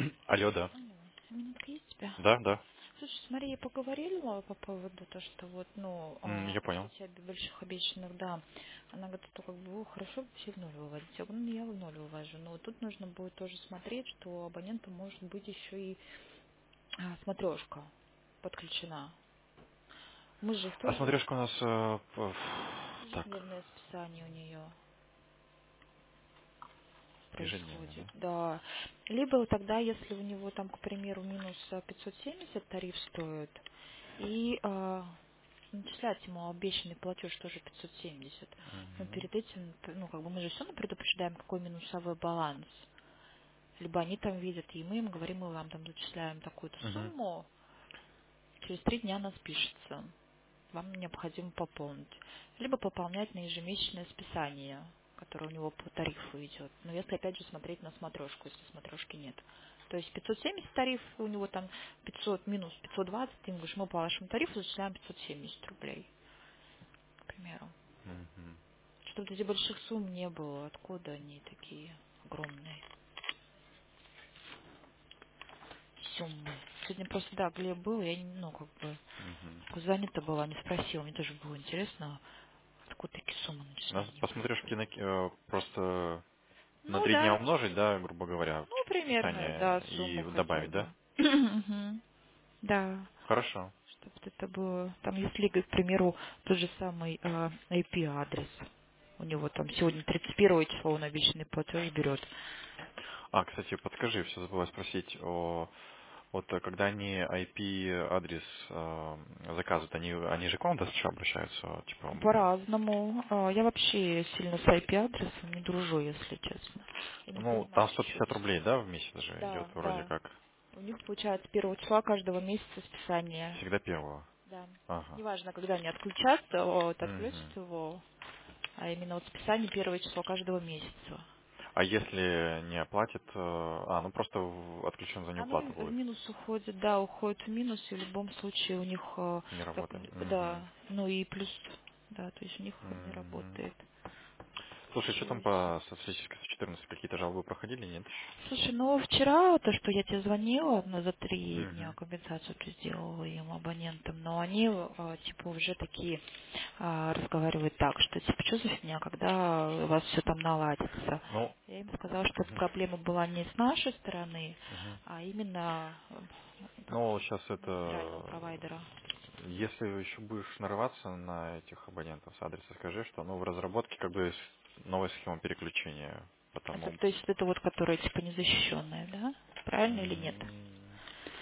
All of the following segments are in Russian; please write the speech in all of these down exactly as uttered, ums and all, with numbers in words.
Алло, да. Алло, минутка есть у тебя? Да, да. Слушай, смотри, я поговорила по поводу того, что вот, ну, М, а, Я понял. после тебя больших обещанных, да. Она говорит, что как бы «О, хорошо бы все в ноль выводить». Я говорю, ну, я в ноль вывожу. Но вот тут нужно будет тоже смотреть, что абоненту может быть еще и а, смотрешка подключена. Мы же их А тоже смотришь, у нас... э, п- так, ежедневное списание у нее ежедневно, происходит, да? да. Либо тогда, если у него там, к примеру, минус а, пятьсот семьдесят тариф стоит, и а, начислять ему обещанный платеж тоже пятьсот семьдесят. Но Мгм. перед этим, ну, как бы мы же все равно предупреждаем, какой минусовой баланс. Либо они там видят, и мы им говорим, мы вам там зачисляем такую-то Мгм. сумму, через три дня она спишется. Вам необходимо пополнить. Либо пополнять на ежемесячное списание, которое у него по тарифу идет. Но если опять же смотреть на смотрешку, если смотрешки нет. То есть пятьсот семьдесят тариф, у него там пятьсот минус пятьсот двадцать, ты ему говоришь, мы по вашему тарифу зачисляем пятьсот семьдесят рублей, к примеру. Мгм. Чтобы эти больших сумм не было. Откуда они такие огромные суммы? Сегодня просто, да, Глеб был, я, не- ну, как бы, Мгм. занята была, не спросила. Мне тоже было интересно, откуда такие суммы Нас начисления посмотришь происходят. кино, э, просто на Ну, три дня да, умножить, да, грубо говоря, ну, примерно, да, списание и сумму хотя добавить, бы. да? Мгм. Да, Хорошо. чтобы это было. Там, если, к примеру, тот же самый а, ай пи-адрес. У него там сегодня тридцать первое число он обещанный платеж берет. А, кстати, подскажи, все забыла спросить о... Вот э, когда они ай пи-адрес э, заказывают, они, они же к вам достаточно обращаются? Типа, м, По-разному. А, Я вообще сильно с ай пи-адресом не дружу, если честно. Я не ну, понимаю, там с сто чего. пятьдесят рублей, да, в месяц же идет Да, вроде да. как. У них получается первого числа каждого месяца списание. Всегда первого. Да. Ага. Неважно, когда они отключатся, вот, Мгм. отключат его, а именно вот списание первого числа каждого месяца. А если не оплатит, э, а, ну просто в- отключен за Оно неуплату в в будет. минус уходит, да, уходит в минус, и в любом случае у них, э, Не как, работает. Мгм. да, ну и плюс, да, то есть у них не Мгм. работает. Слушай, что там Чаще. по статистической четырнадцать? Какие-то жалобы проходили, нет еще? Слушай, ну вчера то, что я тебе звонила, ну, за три дня Мгм. компенсацию ты сделала им абонентам, но они э, типа уже такие а, разговаривают так, что типа что за фигня, когда у вас все там наладится. Ну, Я им сказала, что эта мгм. проблема была не с нашей стороны, Мгм. а именно э, как Ну, сейчас магистрального это... провайдера. Если еще будешь нарываться на этих абонентов с адреса, скажи, что ну, в разработке как бы с- новая схема переключения. Это, Потому... то есть это вот, которая типа незащищенная, да? Правильно или нет? м,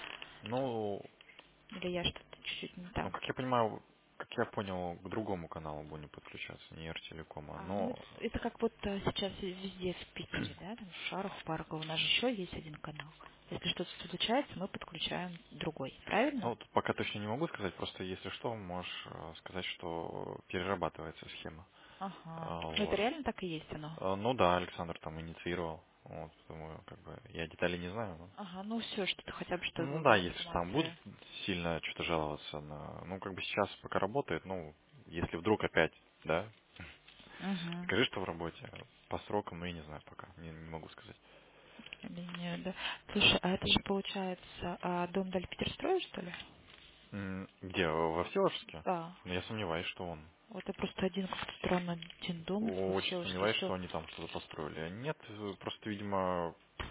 Ну, Или я что-то чуть-чуть не Ну, так? как я понимаю, как я понял, к другому каналу будем подключаться, не Р-телекома. А, ну это, Но, это как вот э, сейчас и везде в Питере, да, там в Шарах, Парково, у нас же еще есть один канал. Если что-то случается, мы подключаем другой, правильно? ну, тут пока точно не могу сказать, просто если что, можешь э, сказать, что перерабатывается схема. Ага. А, Ну это Вот. реально так и есть оно? А, Ну да, Александр там инициировал. Вот, думаю, как бы я деталей не знаю, но. Ага, ну все, что-то хотя бы, что Ну была да, бы если там будут информация. сильно что-то жаловаться на. Ну, как бы сейчас пока работает, ну, если вдруг опять, да, Угу. скажи, что в работе. По срокам, ну я не знаю пока, не, не могу сказать. Или нет, да. Слушай, а это же получается а, дом Даль Питерстроя, что ли? М, Где? Во Всеволожске? Да. Ну, я сомневаюсь, что он. Вот я просто один как-то странно один дом во Очень Всеволожске сомневаюсь, еще. что они там что-то построили. А нет, э, просто, видимо,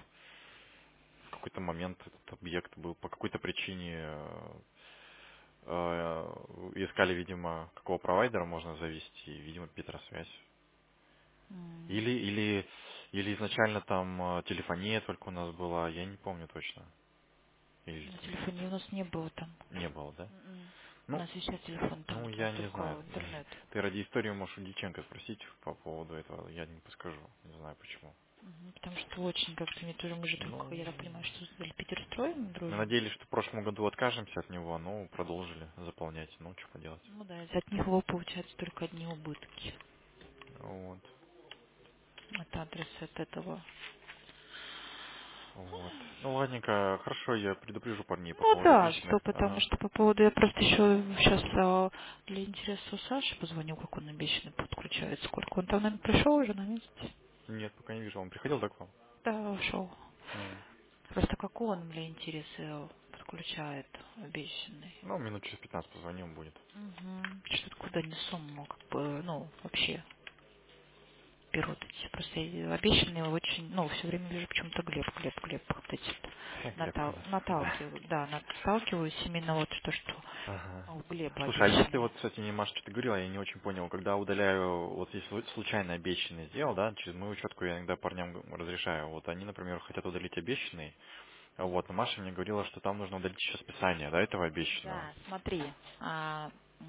в какой-то момент этот объект был по какой-то причине э, э, искали, видимо, какого провайдера можно завести, видимо, Петросвязь. М, Или, или, или изначально там э, телефония только у нас была, я не помню точно. Или На телефоне у нас не было там. не было, да? М-м. У Ну, нас висят телефон там, ну, там я не знаю. только интернет. Ты ради истории можешь у Дьяченко спросить по поводу этого, я не подскажу, не знаю почему. Мгм. Потому что очень как-то мне тоже, мы же только, Ну, я так понимаю, что с Питерстроем мы дружим. надеялись, что в прошлом году откажемся от него, но продолжили заполнять. Ну, что поделать. Ну да, от него получается только одни убытки. Вот. От адреса от этого. Вот. Ну, ладненько, хорошо, я предупрежу парней по Ну поводу да, обещанных. что потому Ага. что по поводу, я просто еще сейчас для интереса у Саши позвоню, как он обещанный подключает, сколько он там, наверное, пришел уже на месте. Нет, пока не вижу. Он приходил, да, к вам? Да, ушел. М. Просто какого он мне интересы подключает обещанный? Ну, минут через пятнадцать позвоним будет. Угу. Что-то куда несу, как бы, ну, вообще берут эти. Просто я обещанные очень, ну, все время вижу почему-то Глеб, Глеб, Глеб, вот эти вот Глебка у натал, нас, да. наталкивают, да, наталкиваюсь именно вот что, что Ага. у Глеба Слушай, а если обещанные. вот, кстати, не Маша что-то говорила, я не очень понял, когда удаляю, вот если случайно обещанный сделал, да, через мою учетку я иногда парням г- разрешаю, вот они, например, хотят удалить обещанный, вот, но Маша мне говорила, что там нужно удалить еще списание, да, этого обещанного. Да, смотри, а, м,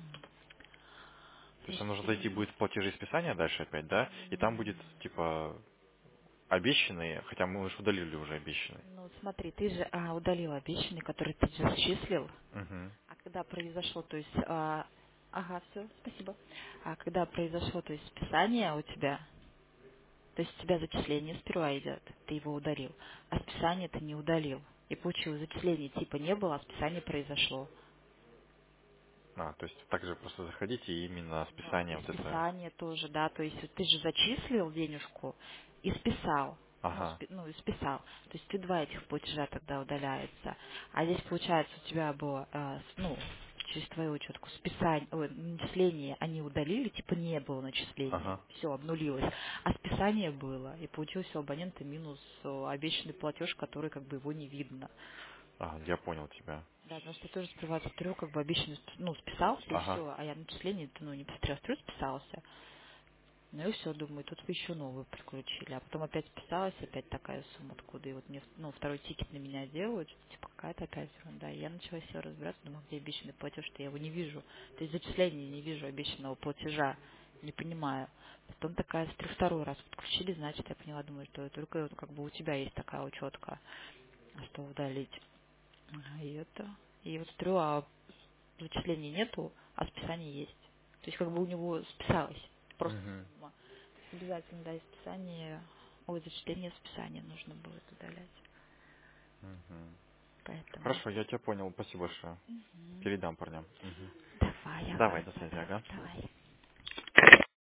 То то есть нам нужно есть, зайти м, будет в платежи и списания дальше опять, да, и там будет, типа, обещанный, хотя мы уж удалили уже обещанный. ну вот смотри, ты же а, удалил обещанный, который ты же зачислил, Угу. а когда произошло, то есть, а, ага, все, спасибо, а когда произошло, то есть списание у тебя, то есть у тебя зачисление сперва идет, ты его удалил, а списание ты не удалил. И получилось, зачисления типа не было, а списание произошло. А, то есть также просто заходите и именно Вот. И списание вот это. списание тоже, да, то есть вот ты же зачислил денежку и списал. Ну, Ага, спи- ну, и списал. То есть ты два этих платежа тогда удаляется. А здесь, получается, у тебя было, э, с- ну, через твою учетку списание, ой, начисление они удалили, типа не было начисления. ага. Все, обнулилось. А списание было. И получился у абонента минус э, обещанный платеж, который как бы его не видно. А, я понял тебя. Да, потому что я тоже сперва смотрю, как бы обещанный, сп- ну, списался и Ага. все, а я начисление, ну, не посмотрела, смотрю, списался. Ну и все, думаю, тут вы еще новую подключили. А потом опять списалась, опять такая сумма, откуда. И вот мне, ну, второй тикет на меня делают, что, типа, какая-то опять ерунда. И я начала все разбираться, думаю, где обещанный платеж, что я его не вижу. То есть зачисления не вижу обещанного платежа, не понимаю. Потом такая, смотрю, второй раз подключили, значит, я поняла, думаю, что только вот как бы у тебя есть такая учетка, что удалить. Ага, и это. И вот смотрю, а зачислений нету, а списание есть. То есть как бы у него списалось просто Угу. сумма. Обязательно, да, и списание, ой, зачисление списания нужно будет удалять. Угу. Поэтому. Хорошо, я тебя понял, спасибо большое. Мгм. Передам парням. Мгм. Давай, Давай, ага, до связи, да-да, ага. давай.